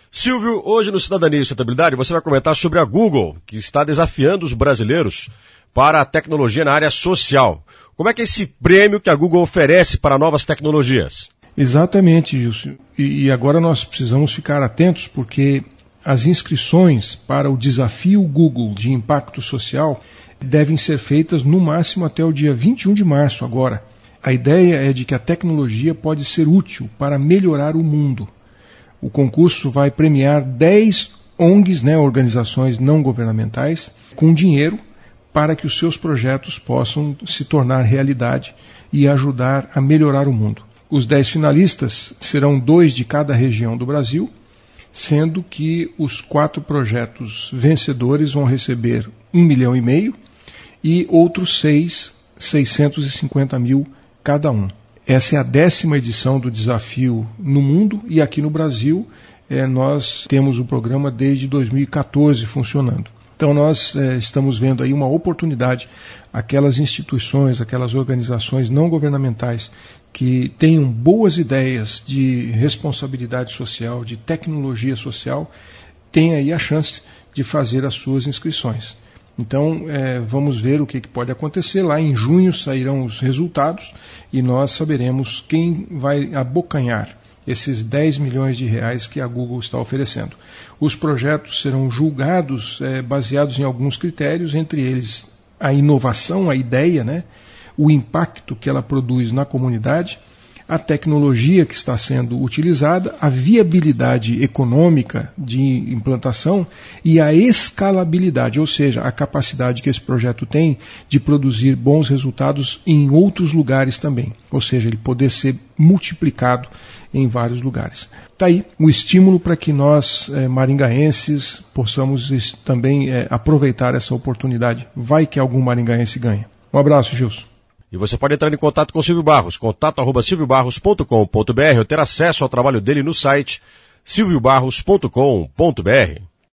Silvio, hoje no Cidadania e Sustentabilidade você vai comentar sobre a Google, que está desafiando os brasileiros para a tecnologia na área social. Como é que é esse prêmio que a Google oferece para novas tecnologias? Exatamente, Gilson. E agora nós precisamos ficar atentos porque as inscrições para o desafio Google de impacto social devem ser feitas no máximo até o dia 21 de março agora. A ideia é de que a tecnologia pode ser útil para melhorar o mundo. O concurso vai premiar 10 ONGs, organizações não governamentais, com dinheiro para que os seus projetos possam se tornar realidade e ajudar a melhorar o mundo. Os 10 finalistas serão 2 de cada região do Brasil, sendo que os 4 projetos vencedores vão receber R$1,5 milhão e outros 6, R$650 mil cada um. Essa é a 10ª edição do desafio no mundo e aqui no Brasil nós temos o programa desde 2014 funcionando. Então nós estamos vendo aí uma oportunidade, aquelas instituições, aquelas organizações não governamentais que tenham boas ideias de responsabilidade social, de tecnologia social, têm aí a chance de fazer as suas inscrições. Então, vamos ver o que pode acontecer. Lá em junho sairão os resultados e nós saberemos quem vai abocanhar esses R$10 milhões que a Google está oferecendo. Os projetos serão julgados baseados em alguns critérios, entre eles a inovação, a ideia, o impacto que ela produz na comunidade, a tecnologia que está sendo utilizada, a viabilidade econômica de implantação e a escalabilidade, ou seja, a capacidade que esse projeto tem de produzir bons resultados em outros lugares também, ou seja, ele poder ser multiplicado em vários lugares. Está aí o estímulo para que nós, maringaenses, possamos também aproveitar essa oportunidade. Vai que algum maringaense ganha. Um abraço, Gilson. E você pode entrar em contato com o Silvio Barros, contato@silviobarros.com.br ou ter acesso ao trabalho dele no site silviobarros.com.br.